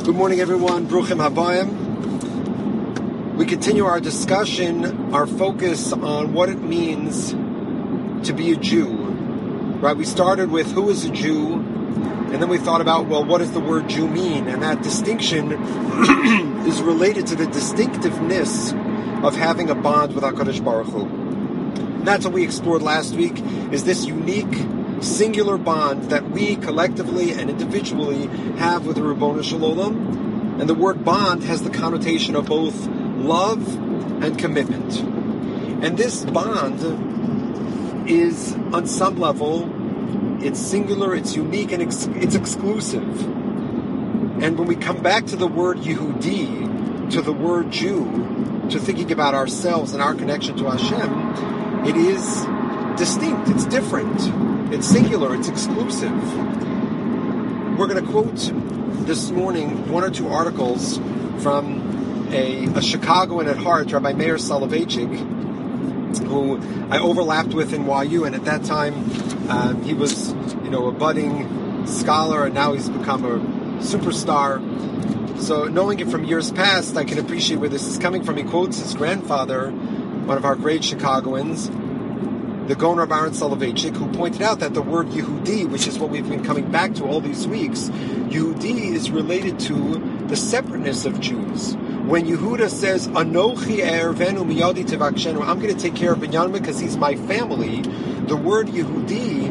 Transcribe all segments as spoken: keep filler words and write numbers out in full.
Good morning, everyone. Bruchim Habayim. We continue our discussion, our focus on what it means to be a Jew. Right? We started with who is a Jew, and then we thought about, well, what does the word Jew mean? And that distinction is related to the distinctiveness of having a bond with HaKadosh Baruch Hu. And that's what we explored last week, is this unique, singular bond that we collectively and individually have with the Ribbono Shel Olam. And the word bond has the connotation of both love and commitment. And this bond is, on some level, it's singular, it's unique, and ex- it's exclusive. And when we come back to the word Yehudi, to the word Jew, to thinking about ourselves and our connection to Hashem, it is distinct, it's different, it's singular, it's exclusive. We're going to quote this morning one or two articles from a, a Chicagoan at heart, Rabbi Meir Soloveitchik, who I overlapped with in Y U, and at that time um, he was, you know, a budding scholar, and now he's become a superstar. So knowing it from years past, I can appreciate where this is coming from. He quotes his grandfather, one of our great Chicagoans, the Gaon Rav Aaron Soloveitchik, who pointed out that the word Yehudi, which is what we've been coming back to all these weeks, Yehudi is related to the separateness of Jews. When Yehuda says, Anochi ervenu miyadi tevakshenu, I'm going to take care of Binyamin because he's my family, the word Yehudi,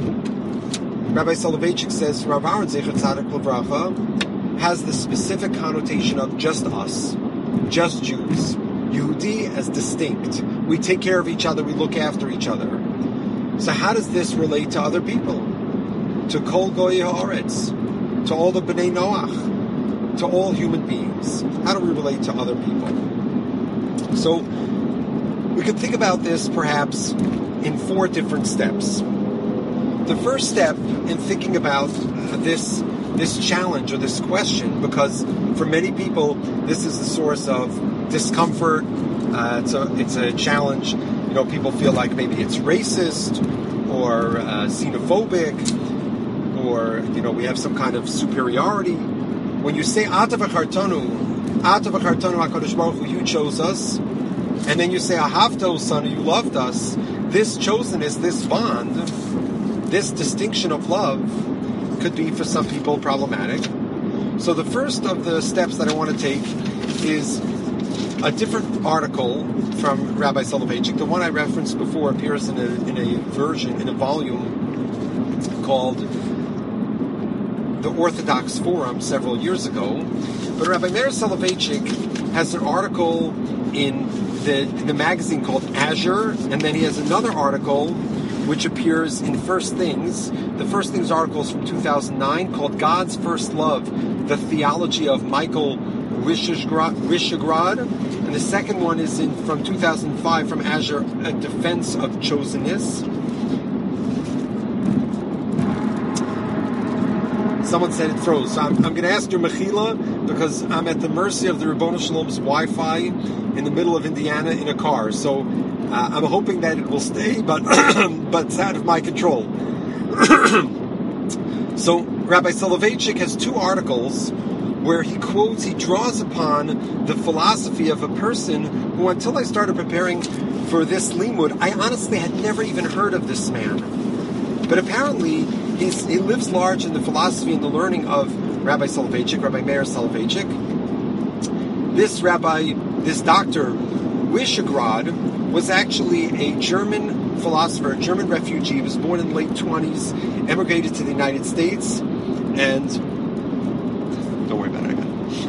Rabbi Soloveitchik says, Rav Aaron Zecher Tzadik L'Vracha, has the specific connotation of just us, just Jews. Yehudi as distinct. We take care of each other, we look after each other. So how does this relate to other people? To Kol Goyei Haaretz, to all the Bnei Noach, to all human beings. How do we relate to other people? So we could think about this perhaps in four different steps. The first step in thinking about this this challenge or this question, because for many people this is a source of discomfort, uh, it's a it's a challenge. You know, people feel like maybe it's racist or uh, xenophobic, or you know, we have some kind of superiority. When you say Ata v'chartanu, Ata v'chartanu HaKadosh Baruch Hu, you chose us, and then you say Ahavta Osanu, you loved us, this chosenness, this bond, this distinction of love could be for some people problematic. So the first of the steps that I want to take is a different article from Rabbi Soloveitchik. The one I referenced before appears in a, in a version, in a volume called The Orthodox Forum several years ago. But Rabbi Meir Soloveitchik has an article in the, in the magazine called Azure, and then he has another article which appears in First Things. The First Things article is from two thousand nine called God's First Love, the Theology of Michael Wishegrad. And the second one is in from two thousand five from Azure, A Defense of Chosenness. Someone said it froze. So I'm, I'm going to ask your mechila because I'm at the mercy of the Ribbono Shel Olam's Wi-Fi in the middle of Indiana in a car. So uh, I'm hoping that it will stay, but but it's out of my control. So Rabbi Soloveitchik has two articles where he quotes, he draws upon the philosophy of a person who, until I started preparing for this limud, I honestly had never even heard of this man. But apparently, he's, he lives large in the philosophy and the learning of Rabbi Soloveitchik, Rabbi Meir Soloveitchik. This rabbi, this doctor, Wishegrad, was actually a German philosopher, a German refugee. He was born in the late twenties, emigrated to the United States, and don't worry about it.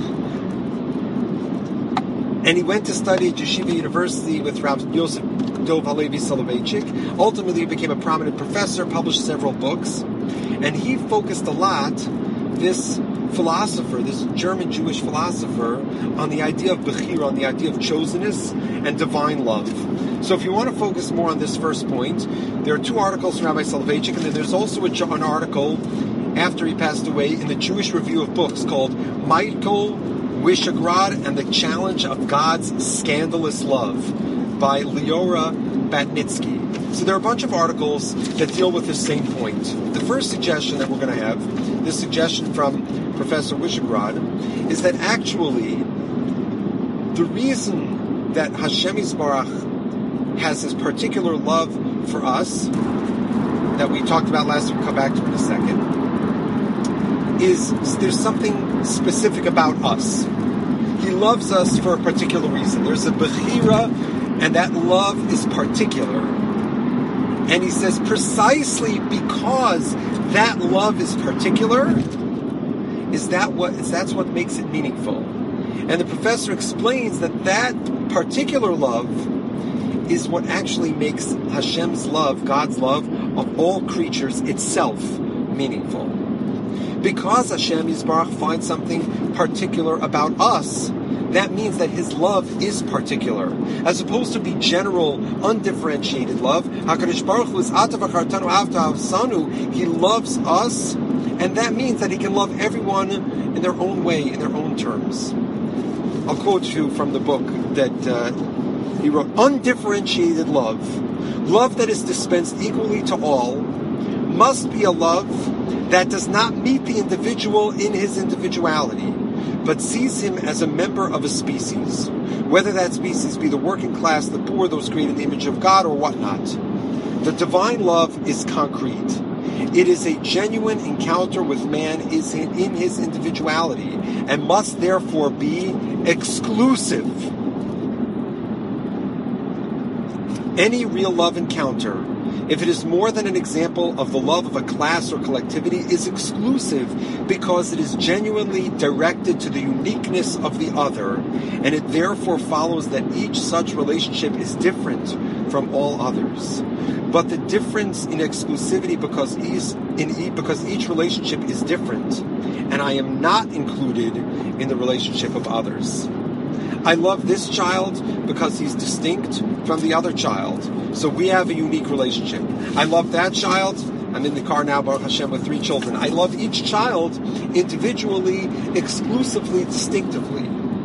And he went to study at Yeshiva University with Rav Yosef Dov Halevi Soloveitchik. Ultimately, he became a prominent professor, published several books, and he focused a lot, this philosopher, this German Jewish philosopher, on the idea of Bechira, on the idea of chosenness and divine love. So if you want to focus more on this first point, there are two articles from Rabbi Soloveitchik, and then there's also a, an article after he passed away in the Jewish Review of Books called Michael Wishegrad and the Challenge of God's Scandalous Love by Leora Batnitsky. So there are a bunch of articles that deal with the same point. The first suggestion that we're going to have, this suggestion from Professor Wishgrad, is that actually the reason that Hashem Yisbarach has this particular love for us, that we talked about last week, we'll come back to in a second, is there's something specific about us. He loves us for a particular reason. There's a bechira, and that love is particular. And he says precisely because that love is particular, is that what is that's what makes it meaningful. And the professor explains that that particular love is what actually makes Hashem's love, God's love of all creatures itself meaningful. Because Hashem Yisbarach finds something particular about us, that means that His love is particular, as opposed to be general, undifferentiated love. HaKadosh Baruch Hu is Atav Achartanu Avta Avsanu. He loves us, and that means that He can love everyone in their own way, in their own terms. I'll quote you from the book that uh, he wrote: undifferentiated love, love that is dispensed equally to all, must be a love that does not meet the individual in his individuality, but sees him as a member of a species, whether that species be the working class, the poor, those created in the image of God, or whatnot. The divine love is concrete. It is a genuine encounter with man is in, in his individuality, and must therefore be exclusive. Any real love encounter, if it is more than an example of the love of a class or collectivity, is exclusive because it is genuinely directed to the uniqueness of the other, and it therefore follows that each such relationship is different from all others. But the difference in exclusivity because each, in e, because each relationship is different, and I am not included in the relationship of others. I love this child because he's distinct from the other child, so we have a unique relationship. I love that child. I'm in the car now, Baruch Hashem, with three children. I love each child individually, exclusively, distinctively.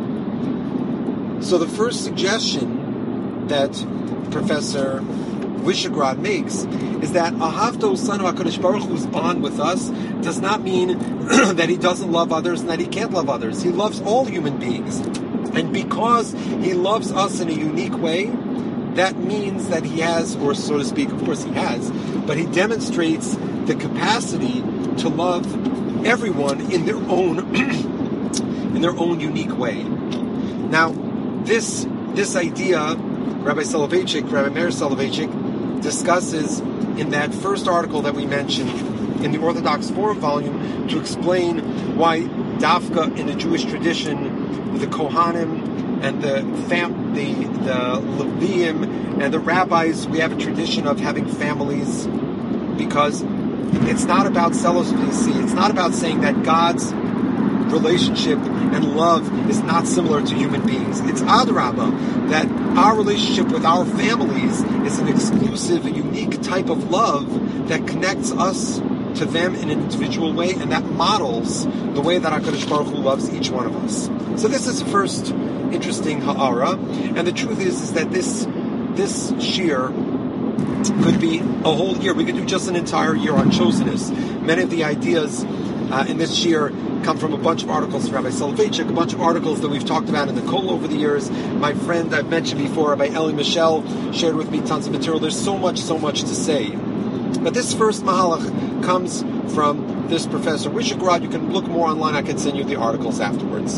So the first suggestion that Professor Wishgrad makes is that Ahavto Son of HaKadosh Baruch Hu's bond with us does not mean that he doesn't love others and that he can't love others. He loves all human beings. And because he loves us in a unique way, that means that he has, or so to speak, of course he has, but he demonstrates the capacity to love everyone in their own in their own unique way. Now, this this idea, Rabbi Soloveitchik, Rabbi Meir Soloveitchik, discusses in that first article that we mentioned in the Orthodox Forum volume to explain why Dafka in the Jewish tradition, the Kohanim and the fam- the the Leviim and the rabbis, we have a tradition of having families, because it's not about celibacy. It's not about saying that God's relationship and love is not similar to human beings. It's adrabah, that our relationship with our families is an exclusive, a unique type of love that connects us to them in an individual way, and that models the way that HaKadosh Baruch Hu loves each one of us. So this is the first interesting ha'ara, and the truth is, is that this this shir could be a whole year. We could do just an entire year on chosenness. Many of the ideas uh, in this shir come from a bunch of articles from Rabbi Soloveitchik, a bunch of articles that we've talked about in the Kol over the years. My friend I've mentioned before, Rabbi Eli Michel, shared with me tons of material. There's so much, so much to say. But this first mahalach comes from this Professor Wishgrad. You can look more online. I can send you the articles afterwards.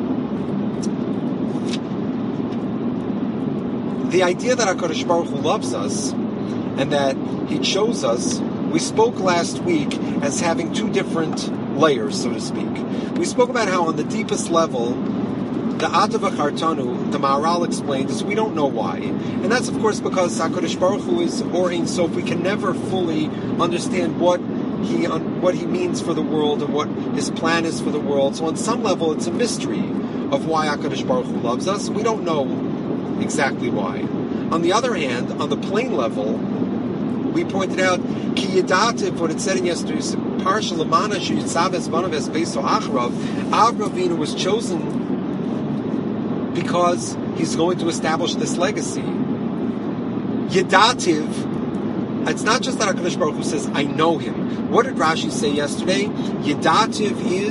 The idea that HaKadosh Baruch Hu loves us and that He chose us, we spoke last week as having two different layers, so to speak. We spoke about how on the deepest level, the Atav Achartanu, the Maharal explained, is we don't know why. And that's, of course, because HaKadosh Baruch Hu is Or Ein Sof. We can never fully understand what he what he means for the world and what His plan is for the world. So on some level, it's a mystery of why HaKadosh Baruch Hu loves us. We don't know exactly why. On the other hand, on the plain level, we pointed out, Ki Yedativ, what it said in yesterday's Parsha, Lamana Sheyitzaves Banaves Beiso Achrav, Avraham Avinu was chosen because he's going to establish this legacy. Yedativ, it's not just that HaKadosh Baruch Hu says, I know him. What did Rashi say yesterday? Yedativ is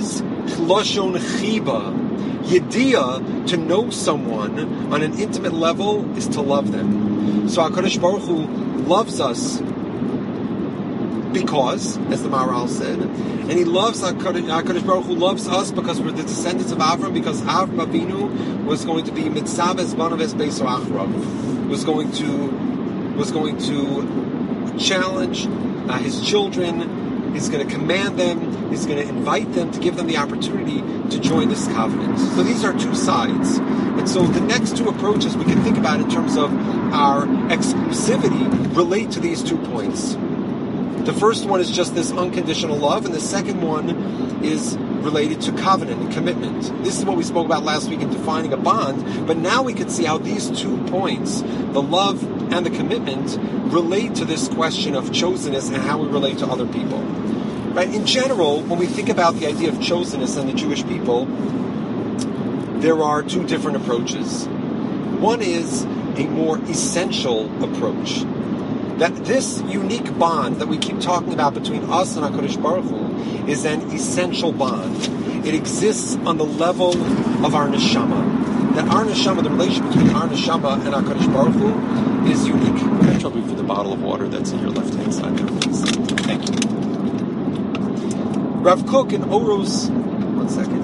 Loshon chiba. Yediyah, to know someone on an intimate level, is to love them. So HaKadosh Baruch Hu loves us because, as the Maharal said, and He loves HaKadosh, HaKadosh Baruch Hu loves us because we're the descendants of Avram, because Avram Avinu was going to be Mitzaves Banaves Beiso Achrav, was going to was going to challenge uh, his children. He's going to command them. He's going to invite them to give them the opportunity to join this covenant. So these are two sides. And so the next two approaches we can think about in terms of our exclusivity relate to these two points. The first one is just this unconditional love, and the second one is related to covenant and commitment. This is what we spoke about last week in defining a bond, but now we can see how these two points, the love and the commitment, relate to this question of chosenness and how we relate to other people. Right? In general, when we think about the idea of chosenness and the Jewish people, there are two different approaches. One is a more essential approach. That this unique bond that we keep talking about between us and HaKadosh Baruch Hu is an essential bond. It exists on the level of our neshama. That our neshama, the relation between our neshama and HaKadosh Baruch Hu, is unique. I'm going to trouble you for the bottle of water that's in your left-hand side there, please. Thank you. Rav Kook in Oros, one second.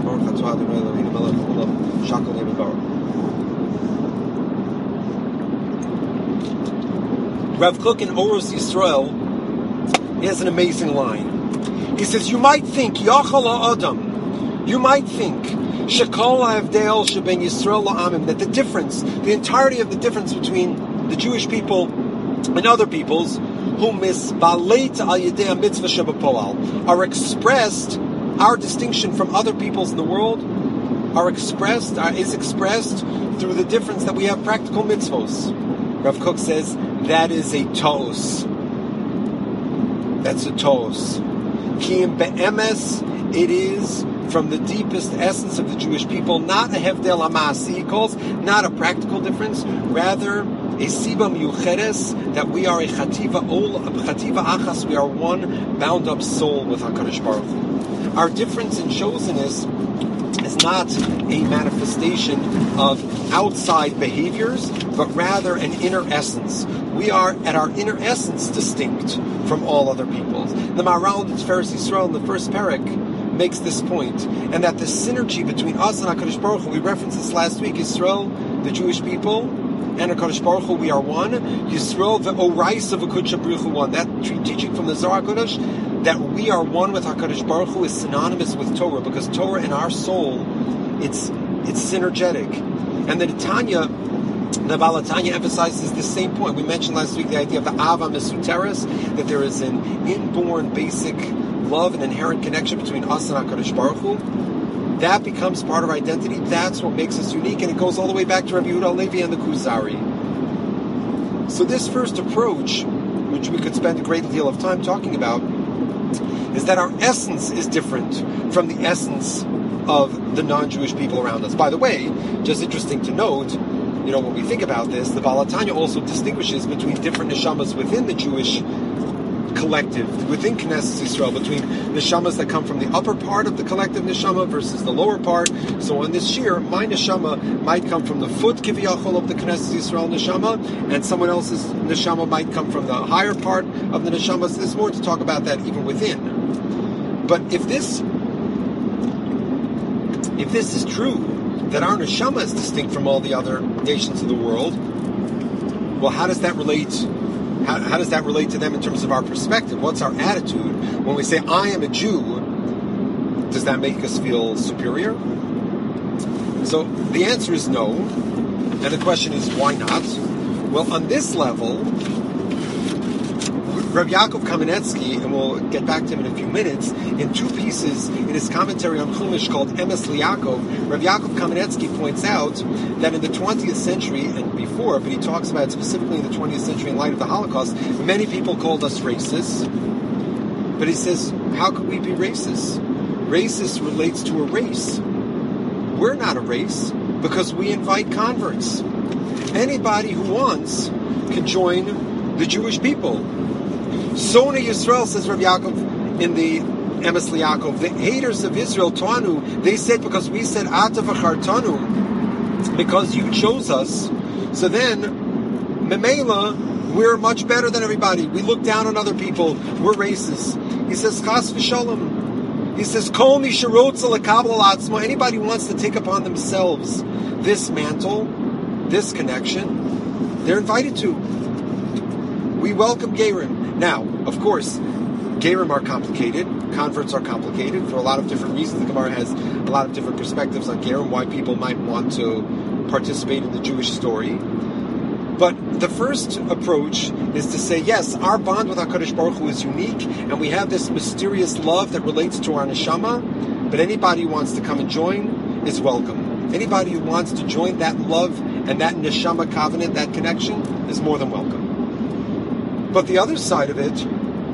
Rav Kook in Oros Yisrael, he has an amazing line. He says, you might think, Yachal Adam, you might think, Shekol Avdel Sheben Yisrael La'amim, that the difference, the entirety of the difference between the Jewish people and other peoples, who misbaleit al yedei mitzvah shebepoal, are expressed, our distinction from other peoples in the world, are expressed, are, is expressed through the difference that we have practical mitzvos. Rav Kook says, that is a toos. That's a toos. Ki im be'emes, it is from the deepest essence of the Jewish people, not a hevdel amasi, he calls, not a practical difference, rather a siba miucheres, that we are a chativa ol, a chativa achas, we are one bound up soul with HaKadosh Baruch Hu. Our difference in chosenness is not a manifestation of outside behaviors, but rather an inner essence. We are, at our inner essence, distinct from all other peoples. The Maharal in Tiferes Yisrael in the first parak makes this point, and that the synergy between us and HaKadosh Baruch Hu, we referenced this last week, Yisrael, the Jewish people, and HaKadosh Baruch Hu, we are one. Yisrael, the Orais of HaKadosh Baruch Hu, one. That teaching from the Zohar HaKadosh, that we are one with HaKadosh Baruch Hu, is synonymous with Torah, because Torah in our soul, it's it's synergetic. And the Tanya, the Baal HaTanya emphasizes the same point. We mentioned last week the idea of the Ava Mesuteres, that there is an inborn, basic love and inherent connection between us and HaKadosh Baruch Hu. That becomes part of our identity. That's what makes us unique, and it goes all the way back to Rabbi Yehuda Halevi and the Kuzari. So this first approach, which we could spend a great deal of time talking about, is that our essence is different from the essence of the non-Jewish people around us. By the way, just interesting to note, you know, when we think about this, the Baal HaTanya also distinguishes between different neshamas within the Jewish collective, within Knesset Yisrael, between neshamas that come from the upper part of the collective neshama versus the lower part. So on this year, my neshama might come from the foot kiviyachol of the Knesset Yisrael neshama, and someone else's neshama might come from the higher part of the neshama. So there's more to talk about that even within. But if this if this is true, that our neshama is distinct from all the other nations of the world, well, how does that relate? How, how does that relate to them in terms of our perspective? What's our attitude when we say, I am a Jew? Does that make us feel superior? So the answer is no. And the question is, why not? Well, on this level, Rav Yaakov Kamenetsky, and we'll get back to him in a few minutes, in two pieces in his commentary on Chumash called Emes Liyaakov, Rav Yaakov Kamenetsky points out that in the twentieth century and before, but he talks about it specifically in the twentieth century in light of the Holocaust, many people called us racists. But he says, how could we be racist? Racist relates to a race. We're not a race because we invite converts. Anybody who wants can join the Jewish people. Sona Yisrael, says Rav Yaakov in the Emes Liakov. The haters of Israel, Tanu, they said because we said Ata v'chartanu, because you chose us, so then Memela, we're much better than everybody. We look down on other people. We're racist. He says Chas v'shalom. He says Kol mi sherotza lekabel al atzmo. Anybody who wants to take upon themselves this mantle, this connection, they're invited to. We welcome Gerim. Now, of course, Gerim are complicated. Converts are complicated for a lot of different reasons. The Gemara has a lot of different perspectives on Gerim, why people might want to participate in the Jewish story. But the first approach is to say, yes, our bond with HaKadosh Baruch Hu is unique, and we have this mysterious love that relates to our neshama, but anybody who wants to come and join is welcome. Anybody who wants to join that love and that neshama covenant, that connection, is more than welcome. But the other side of it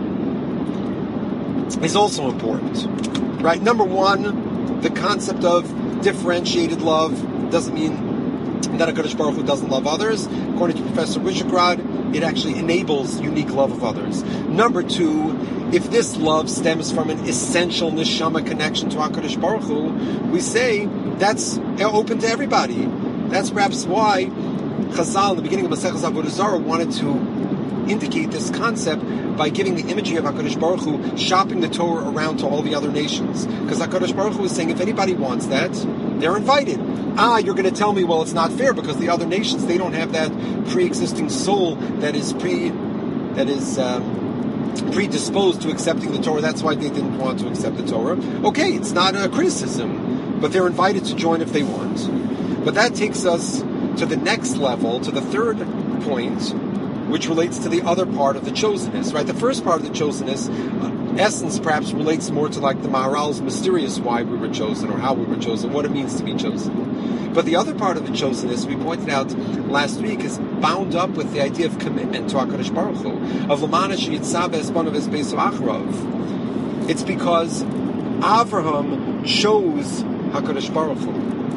is also important, right? Number one, the concept of differentiated love doesn't mean that HaKadosh Baruch Hu doesn't love others. According to Professor Wishgrad, it actually enables unique love of others. Number two, if this love stems from an essential neshama connection to HaKadosh Baruch Hu, we say that's open to everybody. That's perhaps why Chazal, in the beginning of Maseches Avodah Zarah, wanted to indicate this concept by giving the imagery of HaKadosh Baruch Hu shopping the Torah around to all the other nations. Because HaKadosh Baruch Hu is saying, if anybody wants that, they're invited. Ah, you're going to tell me, well, it's not fair because the other nations, they don't have that pre-existing soul that is pre, that is um, predisposed to accepting the Torah. That's why they didn't want to accept the Torah. Okay, it's not a criticism, but they're invited to join if they want. But that takes us to the next level, to the third point, which relates to the other part of the chosenness, right? The first part of the chosenness, uh, essence perhaps relates more to like the Maharal's mysterious why we were chosen or how we were chosen, what it means to be chosen. But the other part of the chosenness, we pointed out last week, is bound up with the idea of commitment to HaKadosh Baruch Hu, of Lamana Sheyitzah Be'esponav Es Beisu Achrav. It's because Avraham chose HaKadosh Baruch Hu.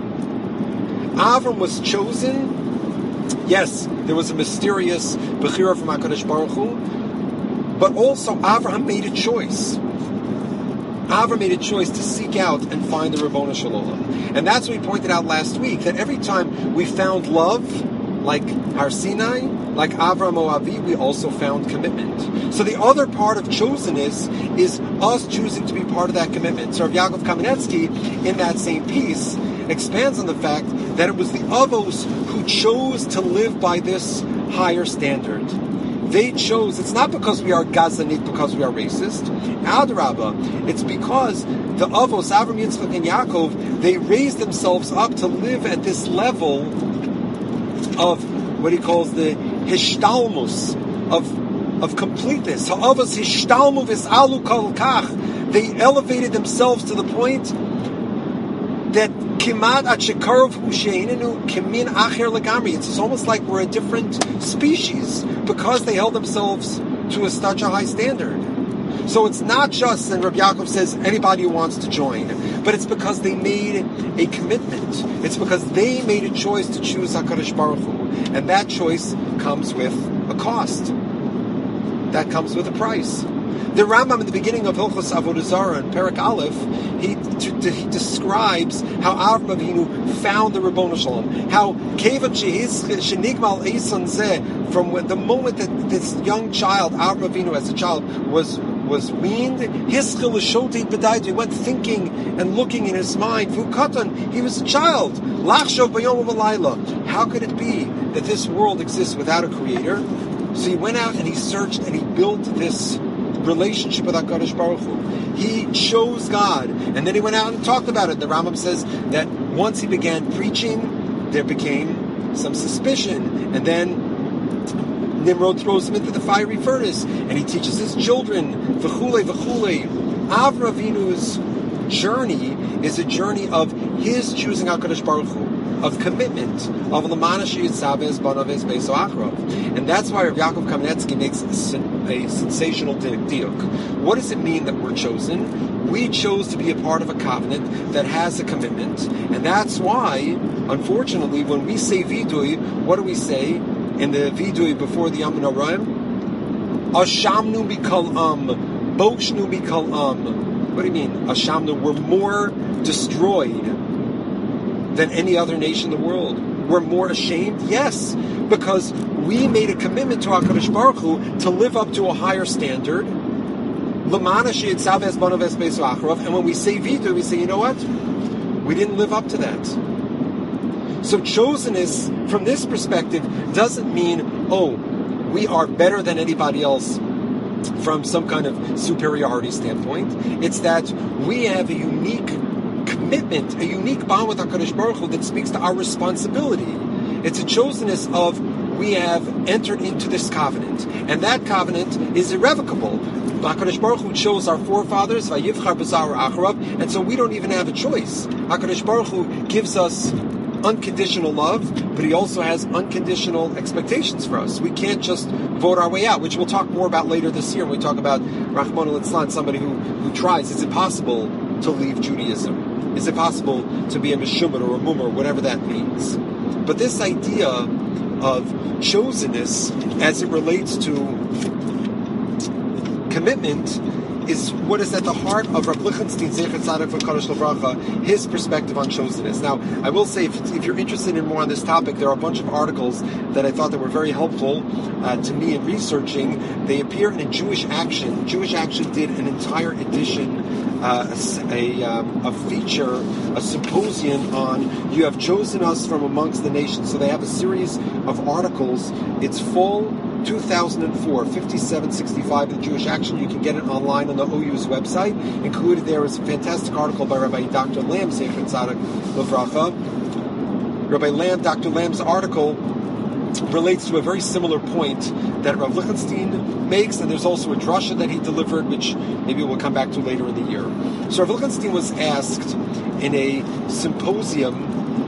Avram was chosen. Yes, there was a mysterious Bechira from HaKadosh Baruch Hu, but also Avraham made a choice. Avraham made a choice to seek out and find the Ribono Shel Olam. And that's what we pointed out last week, that every time we found love, like Har Sinai, like Avraham Oavi, we also found commitment. So the other part of chosenness is us choosing to be part of that commitment. So Rav Yaakov Kamenetsky, in that same piece, expands on the fact that it was the Avos who chose to live by this higher standard. They chose, it's not because we are Gazanit, because we are racist. Adrabah, it's because the Avos, Avram, Yitzchak, and Yaakov, they raised themselves up to live at this level of what he calls the Hishtalmus, of, of completeness. Ha'avos Hishtalmu v's'alu kol kach. They elevated themselves to the point that kimat at shekarov husheinenu kimin acher legamri. It's almost like we're a different species because they held themselves to a such a high standard. So it's not just, and Rabbi Yaakov says, anybody who wants to join, but it's because they made a commitment. It's because they made a choice to choose HaKadosh Baruch Hu, and that choice comes with a cost. That comes with a price. The Rambam in the beginning of Hilchos Avodah Zarah in Perek Aleph, he, t- he describes how Avraham Avinu found the Ribono Shel Olam, how Kevan Shenigmal Eison Zeh, from when, the moment that this young child, Avraham Avinu as a child, was was weaned, Hischil Shotei B'dai, he went thinking and looking in his mind, Vukatan, he was a child, Lachshov B'yom V'layla. How could it be that this world exists without a creator? So he went out and he searched and he built this relationship with HaKadosh Baruch Hu. He chose God, and then he went out and talked about it. The Rambam says that once he began preaching, there became some suspicion, and then Nimrod throws him into the fiery furnace, and he teaches his children, v'chule, v'chule. Avraham Avinu's journey is a journey of his choosing HaKadosh Baruch Hu, of commitment, of l'mana sheyitzah be'esponav es beisu achrav. And that's why Rav Yaakov Kamenetsky makes a, a sensational diuk. What does it mean that we're chosen? We chose to be a part of a covenant that has a commitment, and that's why, unfortunately, when we say vidui, what do we say in the vidui before the Yom Noraim? Ashamnu mikol am, boshnu mikol am. What do you mean? Ashamnu, we're more destroyed than any other nation in the world. We're more ashamed? Yes, because we made a commitment to HaKadosh Baruch Hu to live up to a higher standard. And when we say vidu, we say, you know what? We didn't live up to that. So chosenness, from this perspective, doesn't mean, oh, we are better than anybody else from some kind of superiority standpoint. It's that we have a unique commitment, a unique bond with HaKadosh Baruch Hu that speaks to our responsibility. It's a chosenness of we have entered into this covenant, and that covenant is irrevocable. HaKadosh Baruch Hu chose our forefathers, Vayivchar B'Zar Acharav, and so we don't even have a choice. HaKadosh Baruch Hu gives us unconditional love, but He also has unconditional expectations for us. We can't just vote our way out, which we'll talk more about later this year when we talk about Rahman al-Islam, somebody who, who tries. Is it possible to leave Judaism? Is it possible to be a Meshumad or a Mumar, whatever that means? But this idea of chosenness as it relates to commitment is what is at the heart of Rav Lichtenstein Zecher Tzaddik V'Kadosh L'Bracha, his perspective on chosenness. Now, I will say, if, if you're interested in more on this topic, there are a bunch of articles that I thought that were very helpful uh, to me in researching. They appear in Jewish Action. Jewish Action did an entire edition, uh, a, a, um, a feature, a symposium on "You Have Chosen Us from Amongst the Nations." So they have a series of articles. It's full. two thousand four, fifty-seven sixty-five in Jewish Action. You can get it online on the O U's website. Included there is a fantastic article by Rabbi Doctor Lamb, Zecher Tzaddik L'Vracha. Rabbi Lamb, Doctor Lamb's article relates to a very similar point that Rav Lichtenstein makes, and there's also a drasha that he delivered, which maybe we'll come back to later in the year. So Rav Lichtenstein was asked in a symposium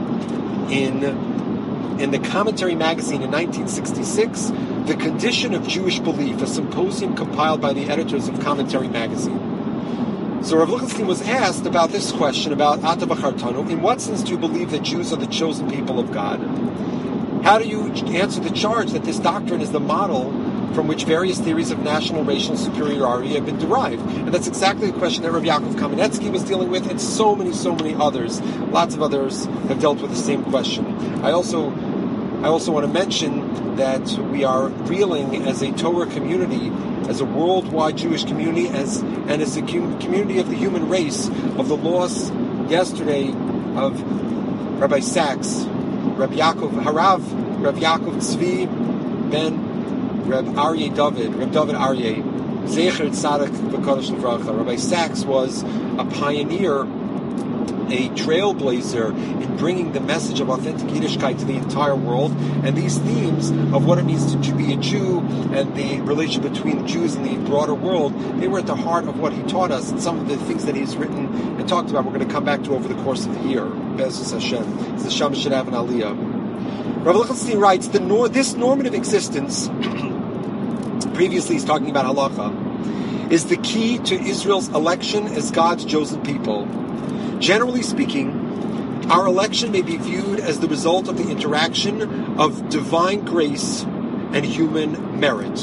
in in the Commentary magazine in nineteen sixty-six, The Condition of Jewish Belief, a symposium compiled by the editors of Commentary magazine. So Rav Lichtenstein was asked about this question, about Ata B'Chartanu. In what sense do you believe that Jews are the chosen people of God? How do you answer the charge that this doctrine is the model from which various theories of national racial superiority have been derived? And that's exactly the question that Rav Yaakov Kamenetsky was dealing with, and so many, so many others. Lots of others have dealt with the same question. I also I also want to mention that we are reeling as a Torah community, as a worldwide Jewish community, as and as a community of the human race, of the loss yesterday of Rabbi Sachs, Rabbi Yaakov Harav, Rabbi Yaakov Tzvi ben Reb Aryeh David, Reb David Aryeh, Zecher Tzaddik V'Kadosh L'Vracha. Rabbi Sachs was a pioneer, a trailblazer in bringing the message of authentic Yiddishkeit to the entire world, and these themes of what it means to be a Jew and the relationship between Jews and the broader world, they were at the heart of what he taught us, and some of the things that he's written and talked about we're going to come back to over the course of the year. Be'ezus Hashem. It's the Shama should have an aliyah. Rav Lichtenstein writes, the nor- this normative existence, previously he's talking about halacha, is the key to Israel's election as God's chosen people. Generally speaking, our election may be viewed as the result of the interaction of divine grace and human merit,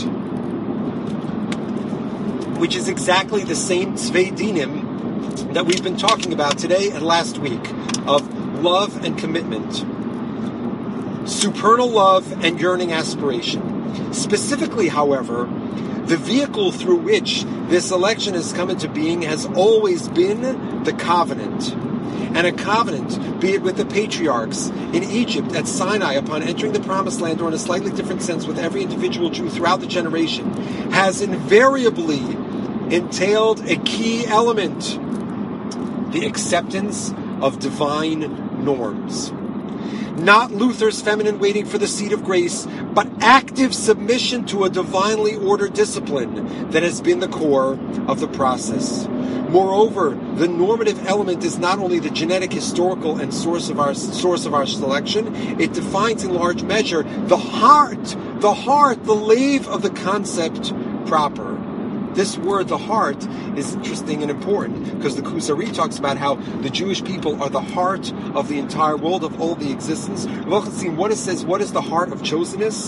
which is exactly the same tzvei dinim that we've been talking about today and last week, of love and commitment, supernal love and yearning aspiration. Specifically, however, the vehicle through which this election has come into being has always been the covenant. And a covenant, be it with the patriarchs in Egypt, at Sinai, upon entering the promised land, or in a slightly different sense with every individual Jew throughout the generation, has invariably entailed a key element: the acceptance of divine norms. Not Luther's feminine waiting for the seat of grace, but active submission to a divinely ordered discipline that has been the core of the process. Moreover, the normative element is not only the genetic, historical, and source of our source of our selection, it defines in large measure the heart, the heart, the lave of the concept proper. This word, the heart, is interesting and important because the Kuzari talks about how the Jewish people are the heart of the entire world, of all the existence. What it says, what is the heart of chosenness?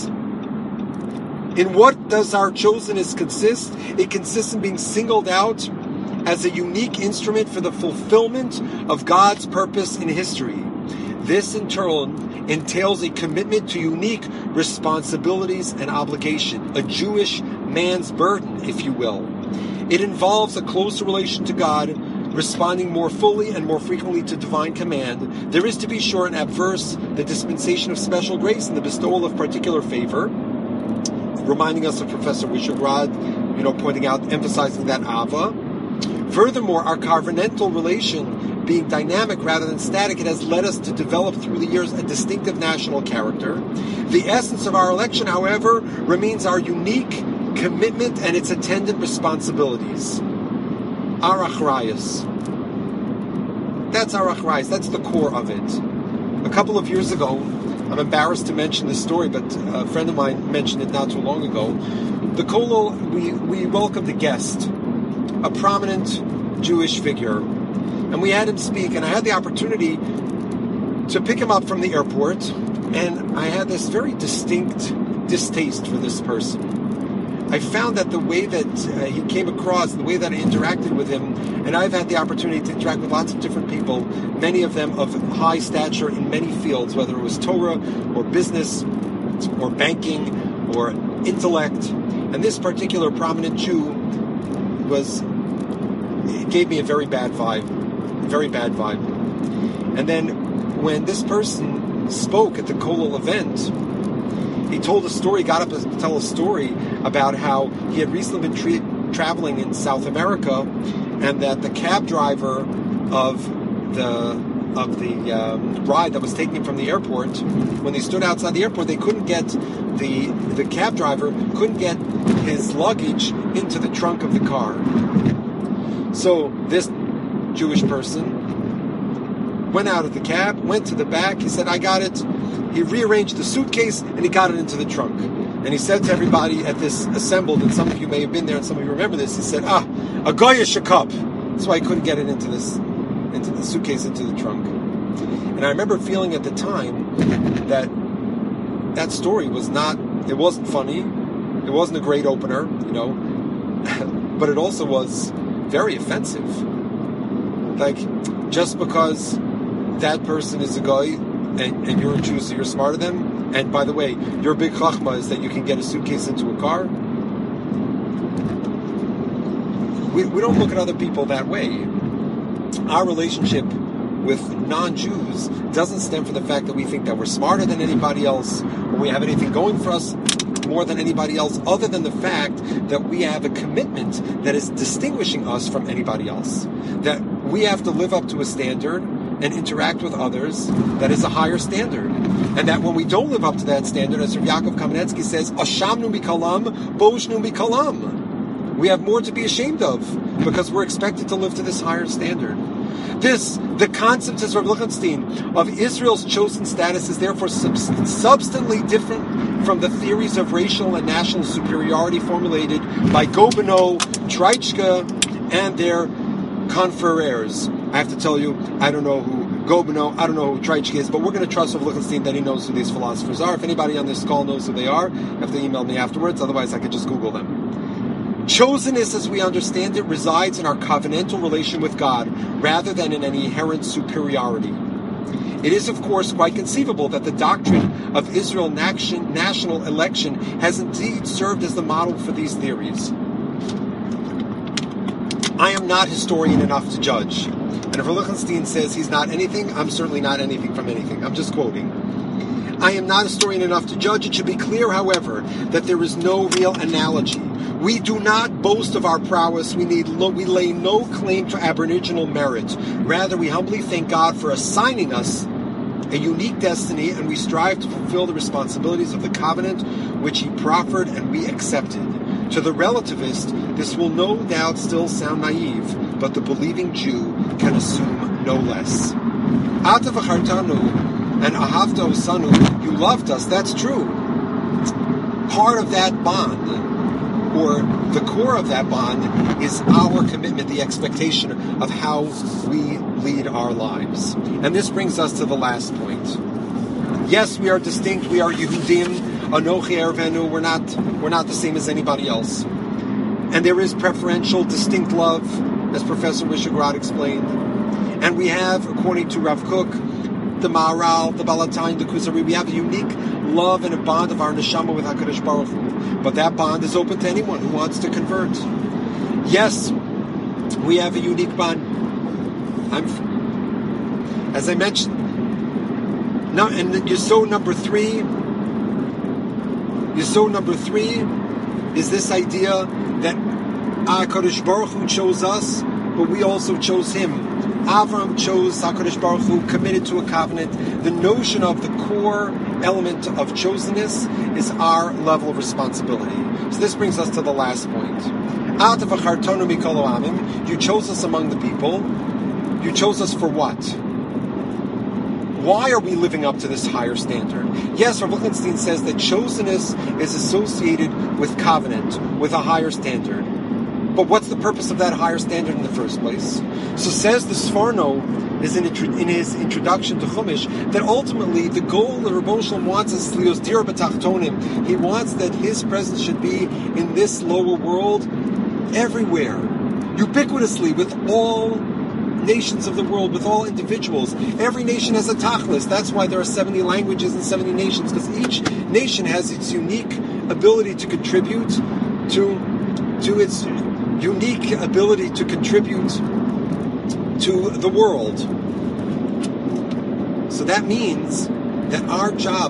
In what does our chosenness consist? It consists in being singled out as a unique instrument for the fulfillment of God's purpose in history. This, in turn, entails a commitment to unique responsibilities and obligation, a Jewish man's burden, if you will. It involves a closer relation to God, responding more fully and more frequently to divine command. There is, to be sure, an adverse, the dispensation of special grace and the bestowal of particular favor, reminding us of Professor Wishograd, you know, pointing out, emphasizing that Ava. Furthermore, our covenantal relation being dynamic rather than static, it has led us to develop through the years a distinctive national character. The essence of our election, however, remains our unique commitment and its attendant responsibilities. Our achrayus. That's our achrayus. That's the core of it. A couple of years ago, I'm embarrassed to mention this story, but a friend of mine mentioned it not too long ago. The Kollel, we, we welcomed a guest, a prominent Jewish figure, and we had him speak, and I had the opportunity to pick him up from the airport, and I had this very distinct distaste for this person. I found that the way that uh, he came across, the way that I interacted with him, and I've had the opportunity to interact with lots of different people, many of them of high stature in many fields, whether it was Torah or business or banking or intellect. And this particular prominent Jew was, it gave me a very bad vibe, very bad vibe. And then when this person spoke at the Kollel event, he told a story, got up to tell a story about how he had recently been tra- traveling in South America, and that the cab driver of the of the um, ride that was taking him from the airport, when they stood outside the airport, they couldn't get the the cab driver couldn't get his luggage into the trunk of the car. So this Jewish person went out of the cab, went to the back. He said, "I got it." He rearranged the suitcase and he got it into the trunk. And he said to everybody at this assembled, and some of you may have been there and some of you remember this, he said, ah, a goyish cup. That's why he couldn't get it into this, into the suitcase, into the trunk. And I remember feeling at the time that that story was not, it wasn't funny, it wasn't a great opener, you know, but it also was very offensive. Like, just because that person is a guy, And, and you're a Jew, so you're smarter than them. And by the way, your big chachma is that you can get a suitcase into a car. We, we don't look at other people that way. Our relationship with non-Jews doesn't stem from the fact that we think that we're smarter than anybody else, or we have anything going for us more than anybody else, other than the fact that we have a commitment that is distinguishing us from anybody else. That we have to live up to a standard and interact with others that is a higher standard. And that when we don't live up to that standard, as Rav Yaakov Kamenetsky says, Ashamnu mikalam, Bozhnu mikalam. We have more to be ashamed of, because we're expected to live to this higher standard. This, the concept, says Rav Lichtenstein, of Israel's chosen status is therefore sub- substantially different from the theories of racial and national superiority formulated by Gobineau, Treitschke, and their confreres. I have to tell you, I don't know who Gobineau, I don't know who Treitschke is, but we're going to trust Rav Lichtenstein that he knows who these philosophers are. If anybody on this call knows who they are, you have to email me afterwards, otherwise I could just Google them. Chosenness, as we understand it, resides in our covenantal relation with God, rather than in any inherent superiority. It is, of course, quite conceivable that the doctrine of Israel national election has indeed served as the model for these theories. I am not historian enough to judge. And if Lichtenstein says he's not anything, I'm certainly not anything from anything. I'm just quoting. I am not historian enough to judge. It should be clear, however, that there is no real analogy. We do not boast of our prowess. We need lo- we lay no claim to aboriginal merit. Rather, we humbly thank God for assigning us a unique destiny, and we strive to fulfill the responsibilities of the covenant which he proffered and we accepted. To the relativist, this will no doubt still sound naive, but the believing Jew can assume no less. Ata v'chartanu and ahavta osanu, you loved us, that's true. Part of that bond, or the core of that bond, is our commitment, the expectation of how we lead our lives. And this brings us to the last point. Yes, we are distinct, we are Yehudim, Anochi Ervenu, we're not we're not the same as anybody else. And there is preferential, distinct love as Professor Wishograd explained. And we have, according to Rav Kook, the Maharal, the Balatайн, the Kuzari, we have a unique love and a bond of our neshama with HaKadosh Baruch Hu. But that bond is open to anyone who wants to convert. Yes, we have a unique bond. I'm, as I mentioned, now, and Yesod number three, Yesod number three is this idea that HaKadosh Baruch Hu chose us, but we also chose him. Avram chose HaKadosh Baruch Hu, committed to a covenant. The notion of the core element of chosenness is our level of responsibility. So this brings us to the last point. You chose us among the people. You chose us for what? Why are we living up to this higher standard? Yes, Rav Lichtenstein says that chosenness is associated with covenant, with a higher standard. But what's the purpose of that higher standard in the first place? So says the Sforno is in, in his introduction to Chumash that ultimately the goal that Rebbe Shalom wants is Lios Dira B'Tachtonim. He wants that his presence should be in this lower world everywhere, ubiquitously, with all nations of the world, with all individuals. Every nation has a tachlis. That's why there are seventy languages and seventy nations, because each nation has its unique ability to contribute to, to its unique ability to contribute to the world. So that means that our job,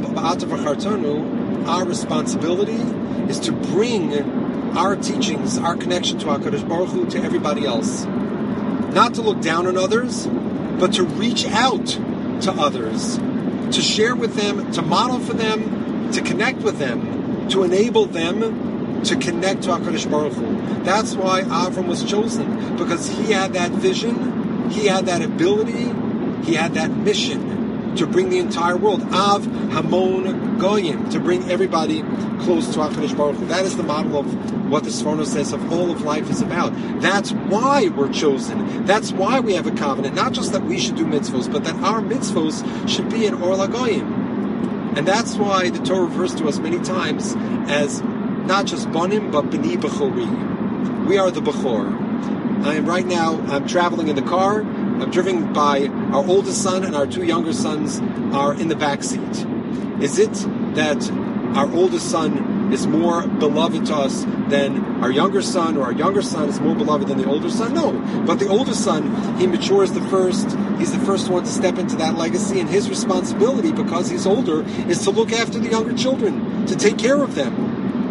our responsibility, is to bring our teachings, our connection to HaKadosh Baruch Hu to everybody else. Not to look down on others, but to reach out to others, to share with them, to model for them, to connect with them, to enable them to connect to HaKadosh Baruch Hu. That's why Avram was chosen, because he had that vision, he had that ability, he had that mission to bring the entire world, Av Hamon Goyim, to bring everybody close to HaKadosh Baruch Hu. That is the model of what the Sforno says of all of life is about. That's why we're chosen. That's why we have a covenant. Not just that we should do mitzvos, but that our mitzvos should be in Or LaGoyim. And that's why the Torah refers to us many times as not just Bonim, but B'ni B'chori. We are the B'chor. I am right now, I'm traveling in the car. I'm driven by our oldest son, and our two younger sons are in the back seat. Is it that our oldest son is more beloved to us than our younger son, or our younger son is more beloved than the older son? No. But the older son, he matures the first. He's the first one to step into that legacy, and his responsibility, because he's older, is to look after the younger children, to take care of them.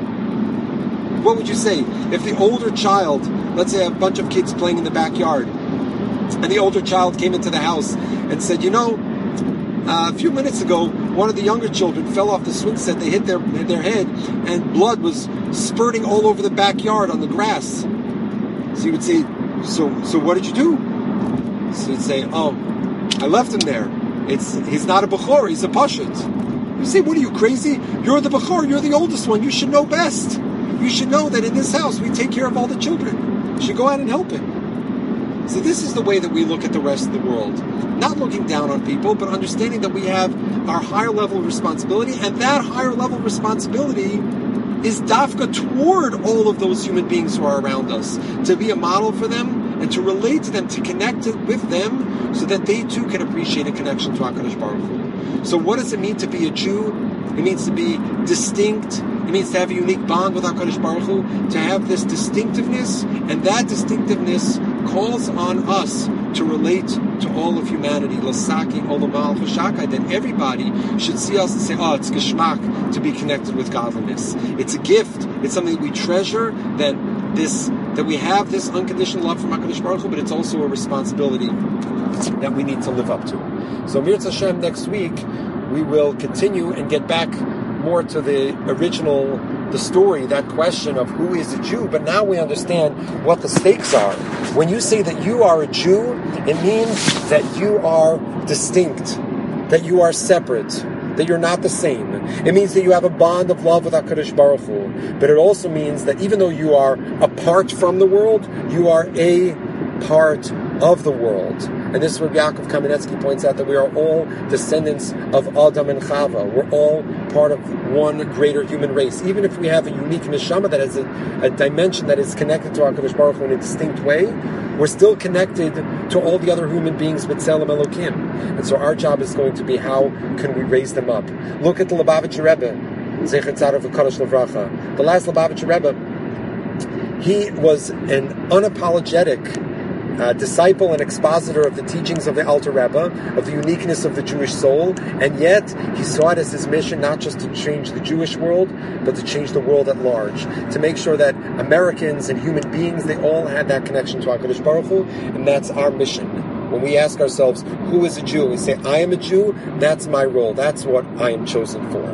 What would you say if the older child, let's say a bunch of kids playing in the backyard, and the older child came into the house and said, you know, uh, a few minutes ago, one of the younger children fell off the swing set, they hit their their head, and blood was spurting all over the backyard on the grass. So you would say, so so what did you do? So you'd say, oh, I left him there. It's He's not a Bechor, he's a Pashut. You say, what are you, crazy? You're the Bechor, you're the oldest one, you should know best. You should know that in this house we take care of all the children. You should go out and help him. So this is the way that we look at the rest of the world. Not looking down on people, but understanding that we have our higher level of responsibility, and that higher level of responsibility is dafka toward all of those human beings who are around us, to be a model for them and to relate to them, to connect with them so that they too can appreciate a connection to HaKadosh Baruch Hu. So what does it mean to be a Jew? It means to be distinct. It means to have a unique bond with HaKadosh Baruch Hu, to have this distinctiveness, and that distinctiveness calls on us to relate to all of humanity. Lasaki olamal chashakai, that everybody should see us and say, oh, it's geschmack to be connected with godliness. It's a gift. It's something that we treasure, that this that we have this unconditional love from HaKadosh Baruch Hu, but it's also a responsibility that we need to live up to. So Mirz Hashem, next week, we will continue and get back more to the original, the story, that question of who is a Jew, but now we understand what the stakes are. When you say that you are a Jew, it means that you are distinct, that you are separate, that you're not the same. It means that you have a bond of love with HaKadosh Baruch Hu, but it also means that even though you are apart from the world, you are a part of the world. And this is what Yaakov Kamenetsky points out, that we are all descendants of Adam and Chava. We're all part of one greater human race. Even if we have a unique neshama that has a, a dimension that is connected to HaKadosh Baruch Hu in a distinct way, we're still connected to all the other human beings with Tzelem Elokim. And so our job is going to be, how can we raise them up? Look at the Lubavitcher Rebbe, Zecher Tzadok V'Kadosh Livracha. The last Lubavitcher Rebbe, he was an unapologetic Uh, disciple and expositor of the teachings of the Alter Rebbe, of the uniqueness of the Jewish soul, and yet he saw it as his mission not just to change the Jewish world, but to change the world at large, to make sure that Americans and human beings, they all had that connection to HaKadosh Baruch Hu, and that's our mission. When we ask ourselves, who is a Jew? We say, I am a Jew, that's my role, that's what I am chosen for.